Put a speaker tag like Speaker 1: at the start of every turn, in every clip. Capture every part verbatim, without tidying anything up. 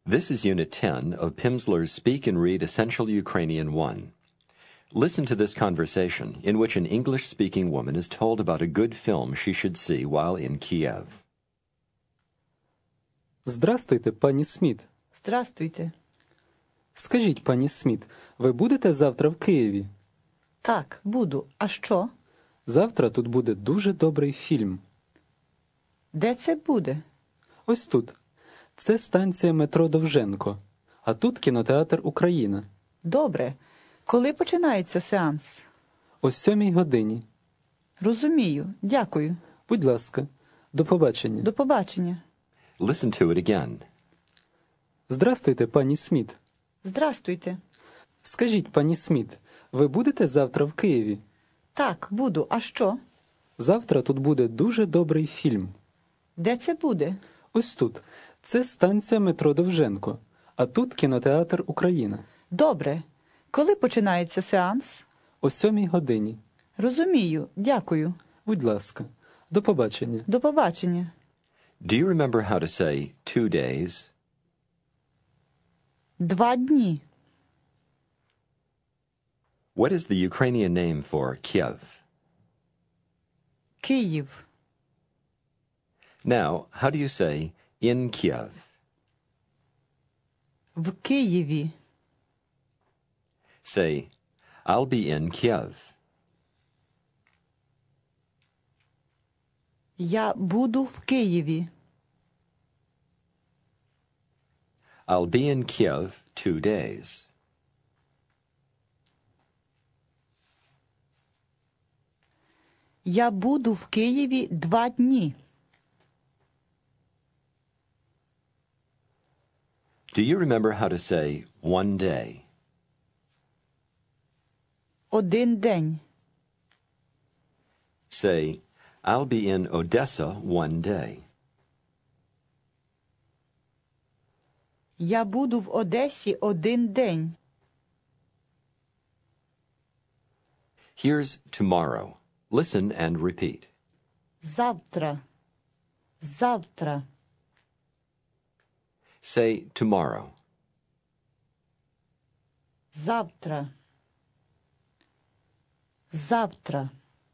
Speaker 1: This is Unit ten of Pimsleur's Speak and Read Essential Ukrainian one. Listen to this conversation in which an English-speaking woman is told about a good film she should see while in Kiev.
Speaker 2: Здрастуйте, пані Сміт.
Speaker 3: Здрастуйте.
Speaker 2: Скажіть, пані Сміт, ви будете завтра в Києві?
Speaker 3: Так, буду. А що?
Speaker 2: Завтра тут буде дуже добрий фільм.
Speaker 3: Де це буде?
Speaker 2: Ось тут. Це станція метро Довженко. А тут кінотеатр «Україна».
Speaker 3: Добре. Коли починається сеанс?
Speaker 2: О сьомій годині.
Speaker 3: Розумію. Дякую.
Speaker 2: Будь ласка. До побачення.
Speaker 3: До побачення.
Speaker 1: Listen to it again.
Speaker 2: Здрастуйте, пані Сміт.
Speaker 3: Здрастуйте.
Speaker 2: Скажіть, пані Сміт, ви будете завтра в Києві?
Speaker 3: Так, буду. А що?
Speaker 2: Завтра тут буде дуже добрий фільм.
Speaker 3: Де це буде?
Speaker 2: Ось тут. Це станція метро Довженко. А тут кінотеатр «Україна».
Speaker 3: Добре. Коли починається сеанс?
Speaker 2: О сьомій годині.
Speaker 3: Розумію. Дякую.
Speaker 2: Будь ласка. До побачення.
Speaker 3: До побачення.
Speaker 1: Do you remember how to say two days?
Speaker 3: Два дні.
Speaker 1: What is the Ukrainian name for Kiev?
Speaker 3: Київ.
Speaker 1: Now, how do you say in Kiev?
Speaker 3: В Києві.
Speaker 1: Say, I'll be in Kiev.
Speaker 3: Я буду в Києві.
Speaker 1: I'll be in Kiev two days.
Speaker 3: Я буду в Києві два дні.
Speaker 1: Do you remember how to say one day?
Speaker 3: Один день.
Speaker 1: Say, I'll be in Odessa one day.
Speaker 3: Я буду в Одесі один день.
Speaker 1: Here's tomorrow. Listen and repeat.
Speaker 3: Завтра. Завтра.
Speaker 1: Say tomorrow.
Speaker 3: Завтра. Завтра.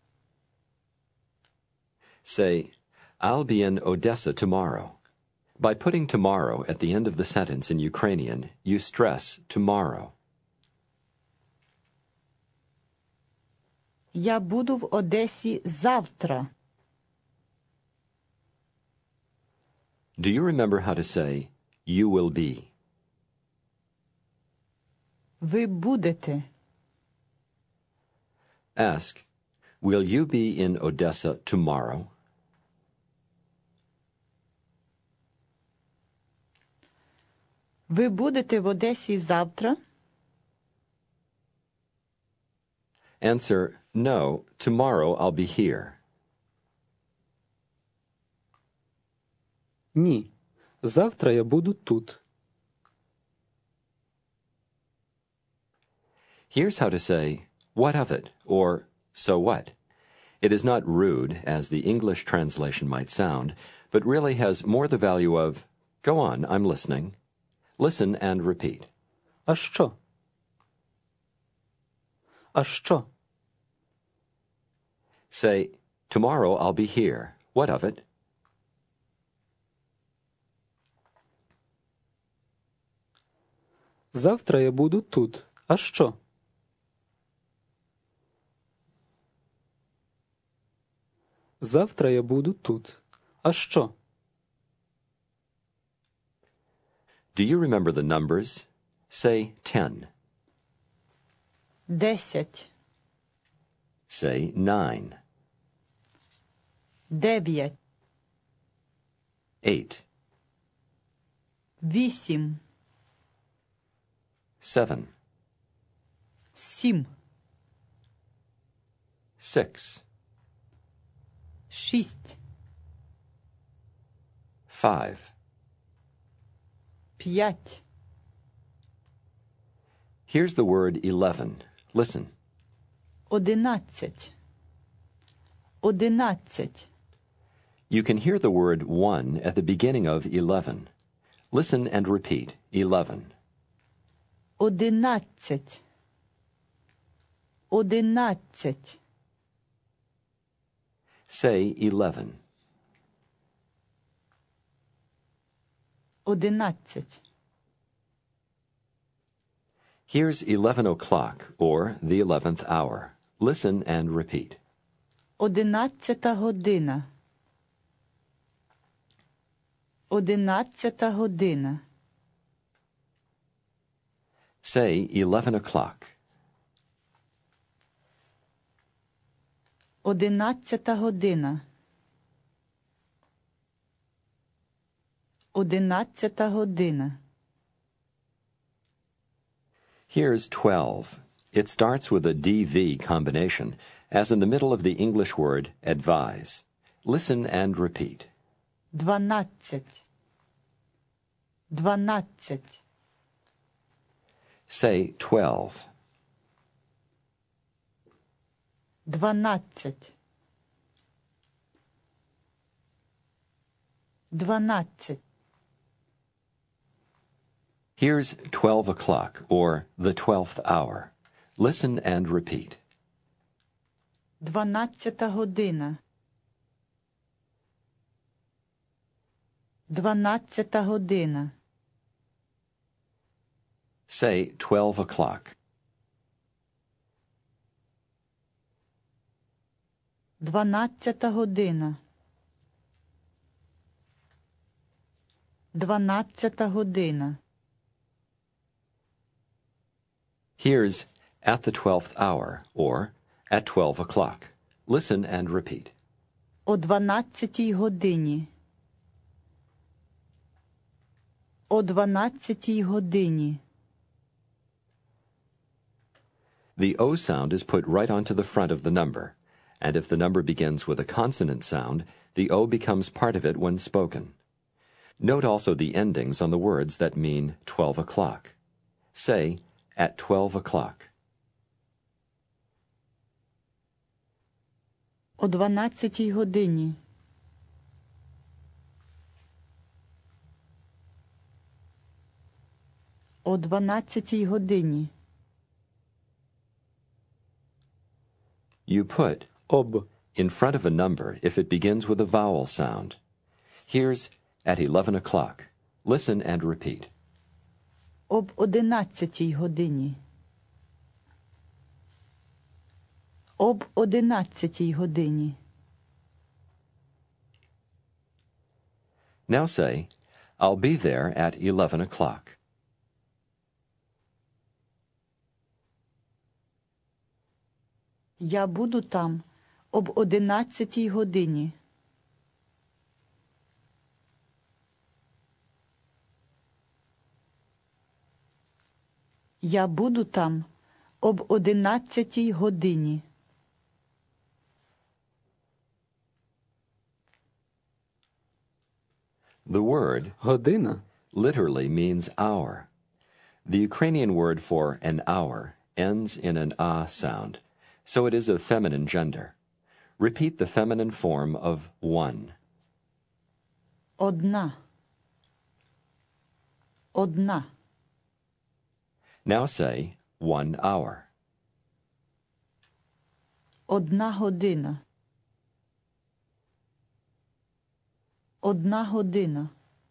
Speaker 1: Say, I'll be in Odessa tomorrow. By putting tomorrow at the end of the sentence in Ukrainian, you stress tomorrow.
Speaker 3: Я буду в Одесі завтра.
Speaker 1: Do you remember how to say, you will be?
Speaker 3: Ви будете.
Speaker 1: Ask, will you be in Odessa tomorrow?
Speaker 3: Ви будете в Одесі завтра?
Speaker 1: Answer, no, tomorrow I'll be here.
Speaker 2: Ні. Завтра я буду тут.
Speaker 1: Here's how to say, what of it, or so what. It is not rude, as the English translation might sound, but really has more the value of, go on, I'm listening. Listen and repeat.
Speaker 2: А що? А що?
Speaker 1: Say, tomorrow I'll be here. What of it?
Speaker 2: Завтра я буду тут. А що? Завтра я буду тут. А що?
Speaker 1: Do you remember the numbers? Say ten.
Speaker 3: Десять.
Speaker 1: Say nine.
Speaker 3: Дев'ять.
Speaker 1: Eight.
Speaker 3: Вісім.
Speaker 1: Seven.
Speaker 3: Сім.
Speaker 1: Six.
Speaker 3: Шість.
Speaker 1: Five.
Speaker 3: П'ять.
Speaker 1: Here's the word eleven. Listen.
Speaker 3: Одинадцять. Одинадцять.
Speaker 1: You can hear the word one at the beginning of eleven. Listen and repeat. Eleven.
Speaker 3: Одинадцять. Одинадцять.
Speaker 1: Say eleven.
Speaker 3: Одинадцять.
Speaker 1: Here's eleven o'clock, or the eleventh hour. Listen and repeat.
Speaker 3: Одинадцята година. Одинадцята година.
Speaker 1: Say eleven o'clock.
Speaker 3: Одинадцята година. Одинадцята година.
Speaker 1: Here's twelve. It starts with a D V combination, as in the middle of the English word advise. Listen and repeat.
Speaker 3: Дванадцять. Дванадцять.
Speaker 1: Say twelve.
Speaker 3: Дванадцять. Дванадцять.
Speaker 1: Here's twelve o'clock, or the twelfth hour. Listen and repeat.
Speaker 3: Дванадцята година. Дванадцята година.
Speaker 1: Say twelve o'clock.
Speaker 3: Дванадцята година. Дванадцята година.
Speaker 1: Here's at the twelfth hour, or at twelve o'clock. Listen and repeat.
Speaker 3: О дванадцятій годині. О дванадцятій годині.
Speaker 1: The O sound is put right onto the front of the number, and if the number begins with a consonant sound, the O becomes part of it when spoken. Note also the endings on the words that mean twelve o'clock. Say, at twelve o'clock.
Speaker 3: О дванадцятій годині. О дванадцятій годині.
Speaker 1: You put
Speaker 2: Об.
Speaker 1: in front of a number if it begins with a vowel sound. Here's at eleven o'clock. Listen and repeat.
Speaker 3: Об одинадцятій годині. Об одинадцятій годині.
Speaker 1: Now say, I'll be there at eleven o'clock.
Speaker 3: Я буду там об одинадцятій годині. Я буду там об одинадцятій годині.
Speaker 1: The word
Speaker 2: Година.
Speaker 1: literally means hour. The Ukrainian word for an hour ends in an ah sound, so it is of feminine gender. Repeat the feminine form of one.
Speaker 3: Одна. Одна.
Speaker 1: Now say one hour.
Speaker 3: Одна година. Одна година.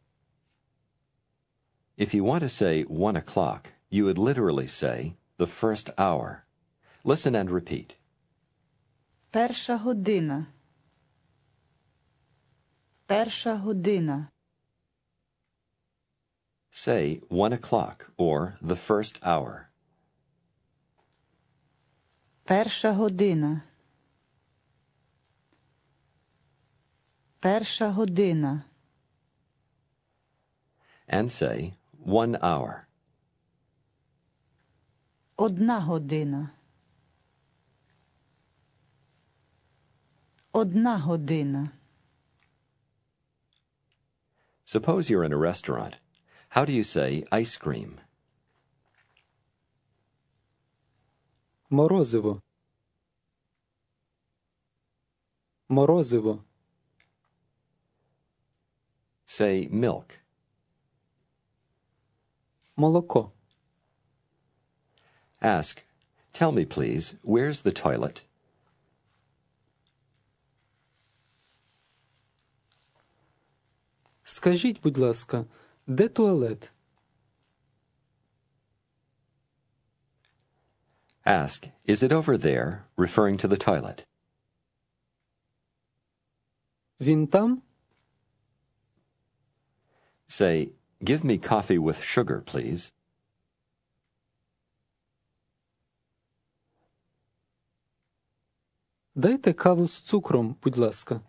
Speaker 1: If you want to say one o'clock, you would literally say the first hour. Listen and repeat.
Speaker 3: Перша година. Перша година.
Speaker 1: Say one o'clock or the first hour.
Speaker 3: Перша година. Перша година.
Speaker 1: And say one hour.
Speaker 3: Одна година. Одна година.
Speaker 1: Suppose you're in a restaurant. How do you say ice cream?
Speaker 2: Морозиво. Морозиво.
Speaker 1: Say milk.
Speaker 2: молоко.
Speaker 1: Ask, tell me please, where's the toilet?
Speaker 2: Скажіть, будь ласка, де туалет?
Speaker 1: Ask, is it over there, referring to the toilet?
Speaker 2: Він там?
Speaker 1: Say, give me coffee with sugar, please.
Speaker 2: Дайте каву з цукром, будь ласка.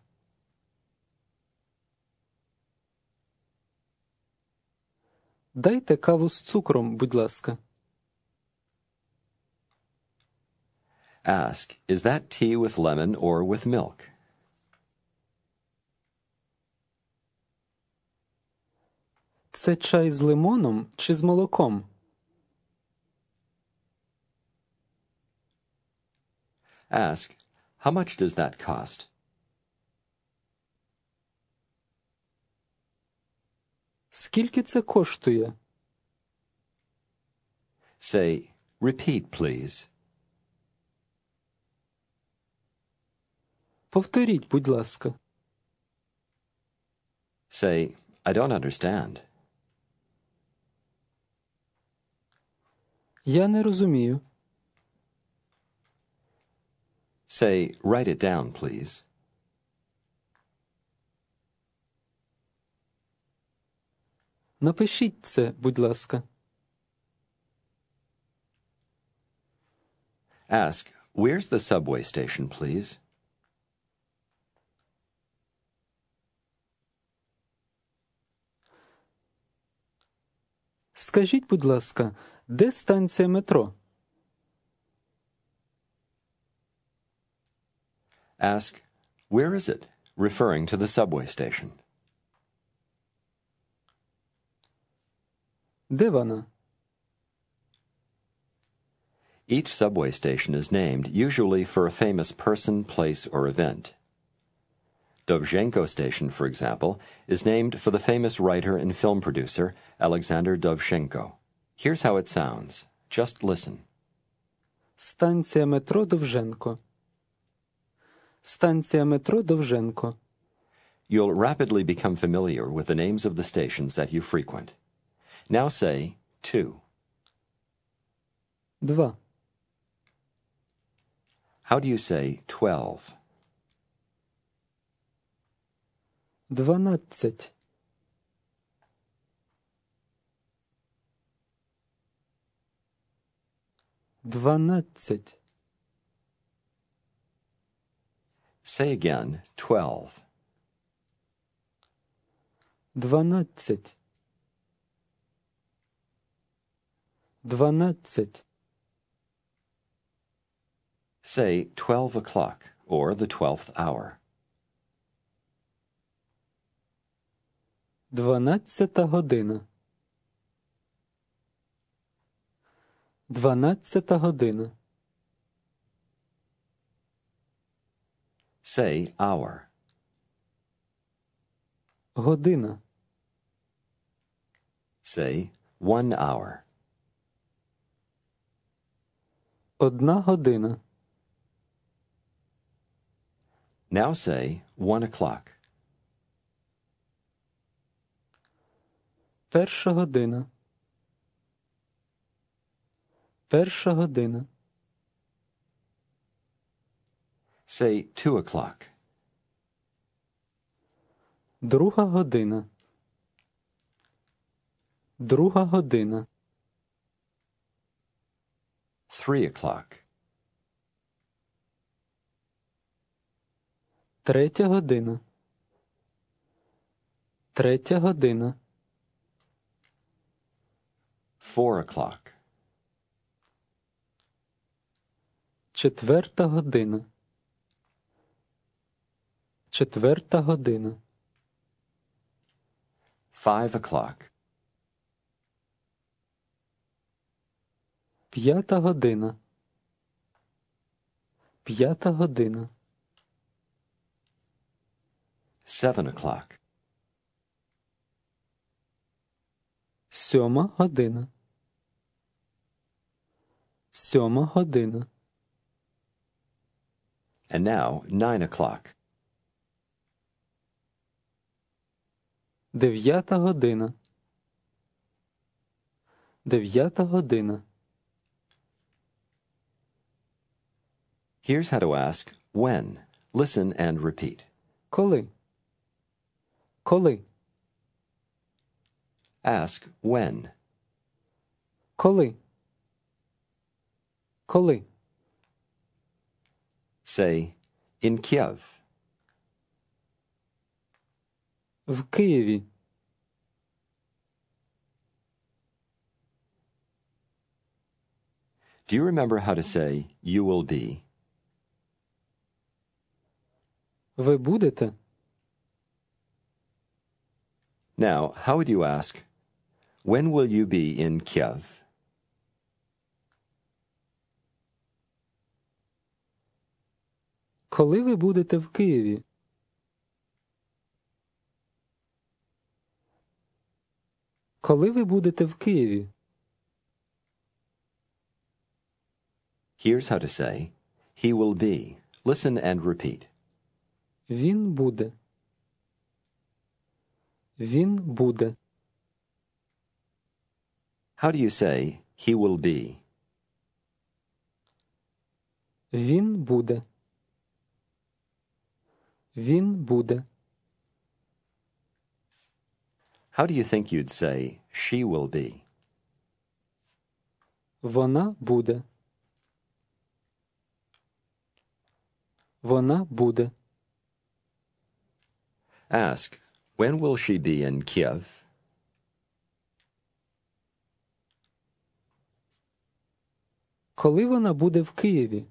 Speaker 2: Дайте каву з цукром, будь ласка.
Speaker 1: Ask, is that tea with lemon or with milk?
Speaker 2: Це чай з лимоном чи з молоком?
Speaker 1: Ask, how much does that cost?
Speaker 2: Скільки це коштує?
Speaker 1: Say, repeat, please.
Speaker 2: Повторіть, будь ласка.
Speaker 1: Say, I don't understand.
Speaker 2: Я не розумію.
Speaker 1: Say, write it down, please.
Speaker 2: Напишіть це, будь ласка.
Speaker 1: Ask, where's the subway station, please?
Speaker 2: Скажіть, будь ласка, де станція метро?
Speaker 1: Ask, where is it, referring to the subway station.
Speaker 2: Де вона?
Speaker 1: Each subway station is named, usually for a famous person, place, or event. Dovzhenko Station, for example, is named for the famous writer and film producer Alexander Dovzhenko. Here's how it sounds. Just listen.
Speaker 2: Станція метро Довженко. Станція метро Довженко.
Speaker 1: You'll rapidly become familiar with the names of the stations that you frequent. Now say, two.
Speaker 2: Два.
Speaker 1: How do you say twelve?
Speaker 2: Дванадцять. Дванадцять.
Speaker 1: Say again, twelve.
Speaker 2: Дванадцять. Дванадцять.
Speaker 1: Say twelve o'clock, or the twelfth hour.
Speaker 2: Дванадцята година. Дванадцята година.
Speaker 1: Say hour.
Speaker 2: Година.
Speaker 1: Say one hour.
Speaker 2: Одна година.
Speaker 1: Now say one o'clock.
Speaker 2: Перша година. Перша година.
Speaker 1: Say two o'clock.
Speaker 2: Друга година. Друга година.
Speaker 1: Three o'clock.
Speaker 2: Третя година. Третя година.
Speaker 1: Four o'clock.
Speaker 2: Четверта година. Четверта година.
Speaker 1: Five o'clock.
Speaker 2: П'ята година. П'ята година.
Speaker 1: Seven o'clock.
Speaker 2: Сьома година. Сьома година.
Speaker 1: And now, nine o'clock.
Speaker 2: Дев'ята година. Дев'ята година.
Speaker 1: Here's how to ask when. Listen and repeat.
Speaker 2: Коли? Коли?
Speaker 1: Ask when.
Speaker 2: Коли? Коли?
Speaker 1: Say, in Kiev.
Speaker 2: В Києві.
Speaker 1: Do you remember how to say, you will be?
Speaker 2: Ви будете?
Speaker 1: Now, how would you ask, when will you be in Kiev?
Speaker 2: Коли ви будете в Києві? Коли ви будете в Києві?
Speaker 1: Here's how to say, he will be. Listen and repeat.
Speaker 2: Він буде. Він буде.
Speaker 1: How do you say, he will be?
Speaker 2: Він буде. Він буде.
Speaker 1: How do you think you'd say, she will be?
Speaker 2: Вона буде. Вона буде.
Speaker 1: Ask, when will she be in Kiev?
Speaker 2: Коли вона буде в Києві?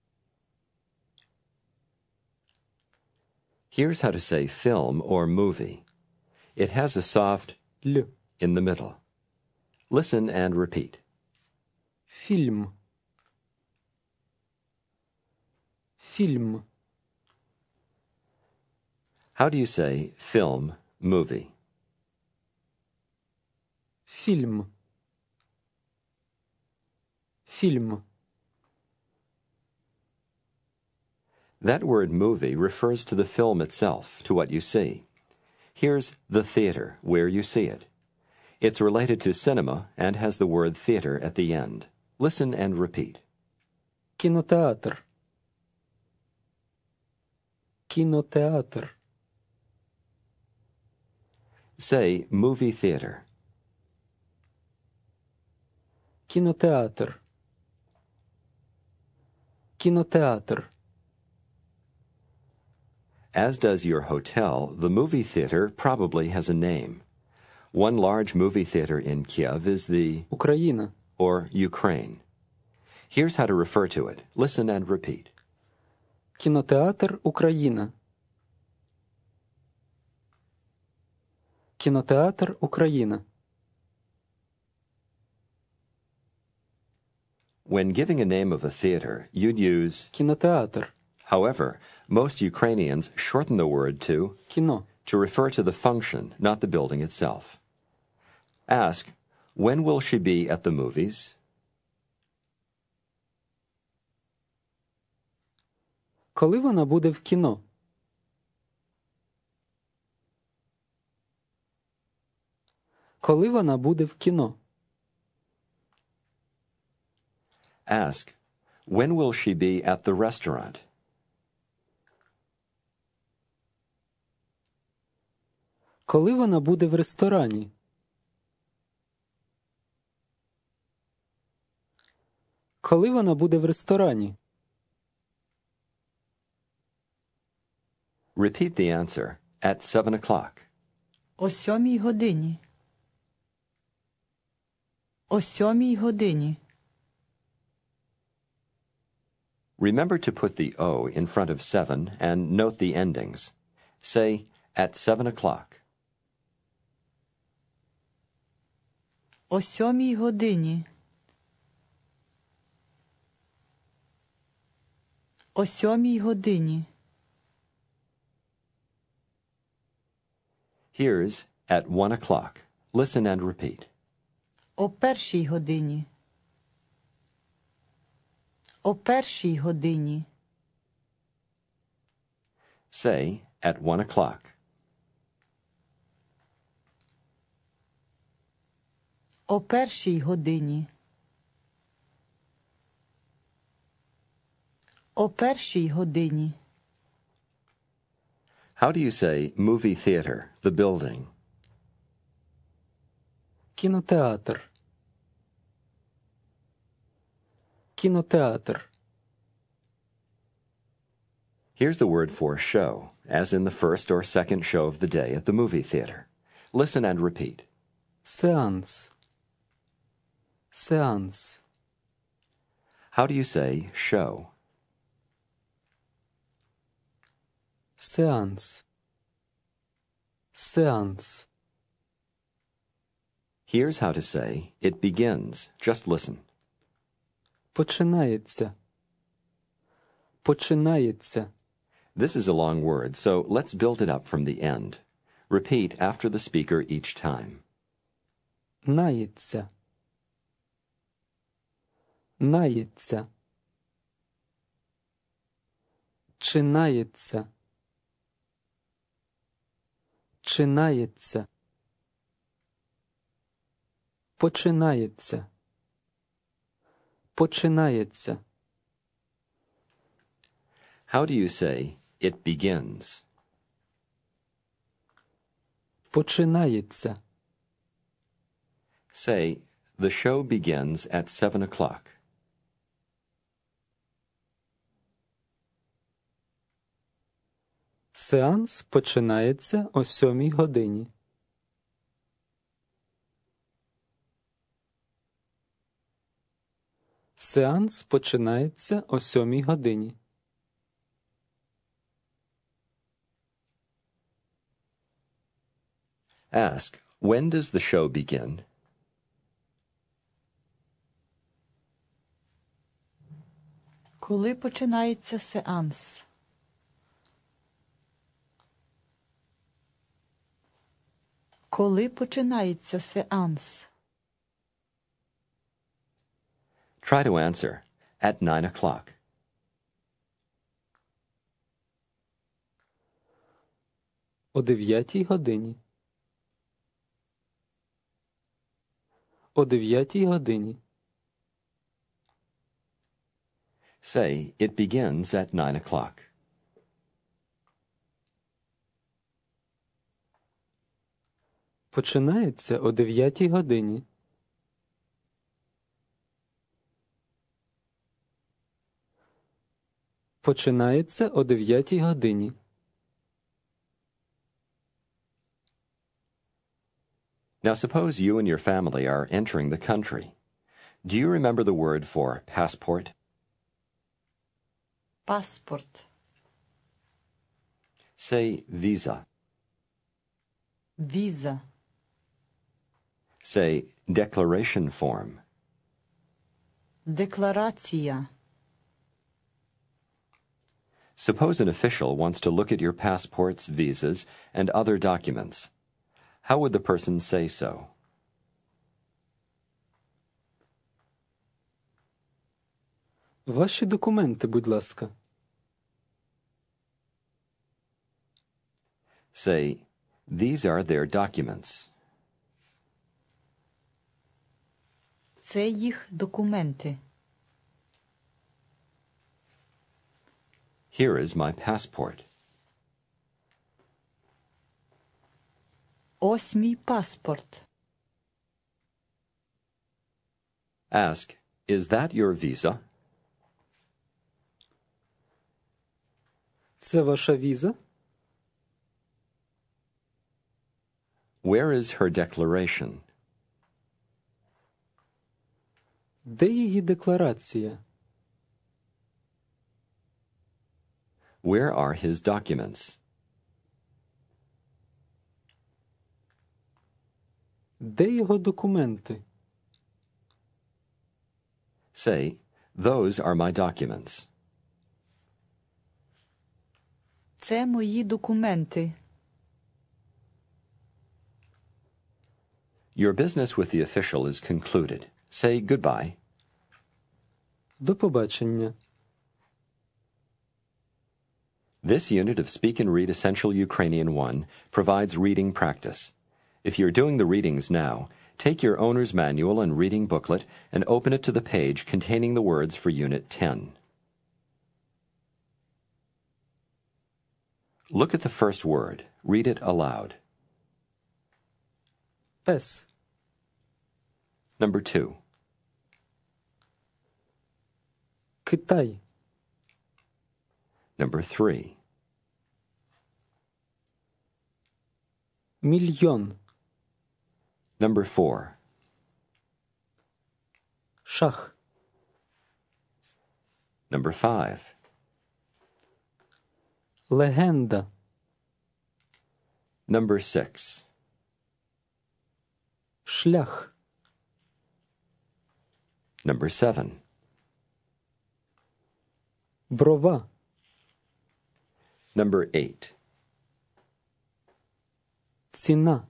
Speaker 1: Here's how to say film or movie. It has a soft
Speaker 2: Л.
Speaker 1: in the middle. Listen and repeat.
Speaker 2: Фільм. Фільм.
Speaker 1: How do you say film, movie?
Speaker 2: Фільм. Фільм.
Speaker 1: That word movie refers to the film itself, to what you see. Here's the theater, where you see it. It's related to cinema and has the word theater at the end. Listen and repeat.
Speaker 2: Кінотеатр. Кінотеатр.
Speaker 1: Say movie theater.
Speaker 2: Кінотеатр. Кінотеатр.
Speaker 1: As does your hotel, the movie theater probably has a name. One large movie theater in Kiev is the
Speaker 2: Україна.
Speaker 1: or Ukraine. Here's how to refer to it. Listen and repeat.
Speaker 2: Кінотеатр Україна. Кінотеатр Україна.
Speaker 1: When giving a name of a theater, you'd use
Speaker 2: Кінотеатр.
Speaker 1: However, most Ukrainians shorten the word to
Speaker 2: Кіно.
Speaker 1: to refer to the function, not the building itself. Ask, when will she be at the movies?
Speaker 2: Коли вона буде в кіно? Коли вона буде в кіно?
Speaker 1: Ask, when will she be at the restaurant?
Speaker 2: Коли вона буде в ресторані? Коли вона буде в ресторані?
Speaker 1: Repeat the answer at seven o'clock.
Speaker 3: О сьомій годині. О сьомій годині.
Speaker 1: Remember to put the O in front of seven and note the endings. Say, at seven o'clock.
Speaker 3: О сьомій годині. О сьомій годині.
Speaker 1: Here's at one o'clock. Listen and repeat.
Speaker 3: О першій годині. О першій годині.
Speaker 1: Say, at one o'clock.
Speaker 3: О першій годині. О першій годині.
Speaker 1: How do you say movie theater, the building?
Speaker 2: Кінотеатр. Кінотеатр.
Speaker 1: Here's the word for show, as in the first or second show of the day at the movie theater. Listen and repeat.
Speaker 2: Сеанс. Сеанс.
Speaker 1: How do you say show?
Speaker 2: Сеанс. Сеанс.
Speaker 1: Here's how to say it begins. Just listen.
Speaker 2: Починається. Починається.
Speaker 1: This is a long word, so let's build it up from the end. Repeat after the speaker each time.
Speaker 2: Нається. Нається. Чинається. Чинається. Починається. Починається.
Speaker 1: How do you say it begins?
Speaker 2: Починається.
Speaker 1: Say, the show begins at seven o'clock.
Speaker 2: Сеанс починається о сьомій годині. Сеанс починається о сьомій годині.
Speaker 1: Ask, when does the show begin?
Speaker 3: Коли починається сеанс? Коли починається сеанс?
Speaker 1: Try to answer. At nine o'clock.
Speaker 2: О дев'ятій годині. О дев'ятій годині.
Speaker 1: Say, it begins at nine o'clock.
Speaker 2: Починається о дев'ятій годині. Починається о дев'ятій годині.
Speaker 1: Now suppose you and your family are entering the country. Do you remember the word for passport?
Speaker 3: Паспорт.
Speaker 1: Say visa.
Speaker 3: Віза.
Speaker 1: Say declaration form.
Speaker 3: Декларація.
Speaker 1: Suppose an official wants to look at your passports, visas, and other documents. How would the person say so?
Speaker 2: Ваші документи, будь ласка.
Speaker 1: Say, these are their documents.
Speaker 3: Це їх документи.
Speaker 1: Here is my passport.
Speaker 3: Ось мій паспорт.
Speaker 1: Ask, is that your visa?
Speaker 2: Це ваша віза?
Speaker 1: Where is her declaration?
Speaker 2: Де її декларація?
Speaker 1: Where are his documents?
Speaker 2: Де його документи?
Speaker 1: Say, those are my documents.
Speaker 3: Це мої документи.
Speaker 1: Your business with the official is concluded. Say goodbye.
Speaker 2: До побачення.
Speaker 1: This unit of Speak and Read Essential Ukrainian one provides reading practice. If you're doing the readings now, take your owner's manual and reading booklet and open it to the page containing the words for Unit ten. Look at the first word. Read it aloud.
Speaker 2: Пес.
Speaker 1: Number two.
Speaker 2: Китай.
Speaker 1: Number three.
Speaker 2: Мільйон.
Speaker 1: Number four.
Speaker 2: Шах.
Speaker 1: Number five.
Speaker 2: Легенда.
Speaker 1: Number six.
Speaker 2: Шлях.
Speaker 1: Number seven.
Speaker 2: Брова.
Speaker 1: Number eight.
Speaker 2: Ціна.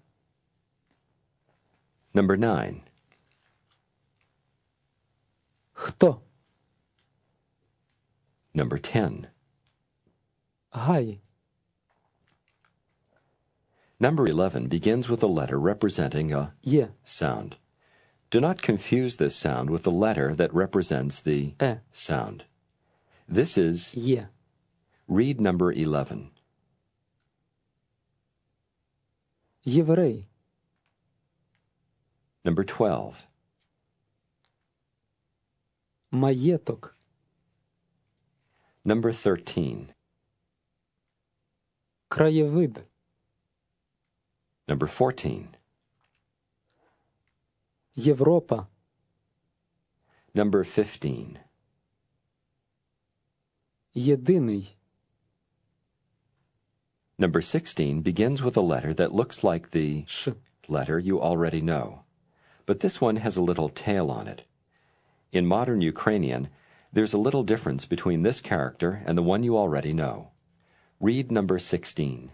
Speaker 1: Number nine.
Speaker 2: Хто?
Speaker 1: Number ten.
Speaker 2: Гай.
Speaker 1: Number eleven begins with a letter representing a
Speaker 2: Є.
Speaker 1: sound. Do not confuse this sound with the letter that represents the
Speaker 2: Е.
Speaker 1: sound. This is
Speaker 2: Є.
Speaker 1: read number eleven.
Speaker 2: Єврей.
Speaker 1: Number twelve.
Speaker 2: Маєток.
Speaker 1: Number thirteen.
Speaker 2: Краєвид.
Speaker 1: Number fourteen.
Speaker 2: Європа.
Speaker 1: Number fifteen.
Speaker 2: Єдиний.
Speaker 1: Number sixteen begins with a letter that looks like the
Speaker 2: Ш.
Speaker 1: letter you already know. But this one has a little tail on it. In modern Ukrainian, there's a little difference between this character and the one you already know. Read number sixteen.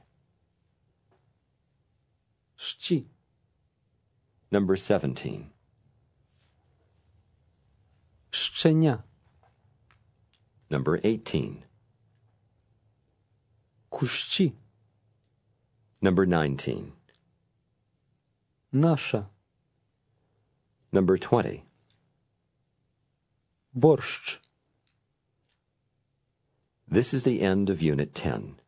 Speaker 2: Щі.
Speaker 1: Number seventeen.
Speaker 2: Щеня.
Speaker 1: Number eighteen.
Speaker 2: Кущі.
Speaker 1: Number nineteen.
Speaker 2: Наша.
Speaker 1: Number twenty.
Speaker 2: Борщ.
Speaker 1: This is the end of Unit ten.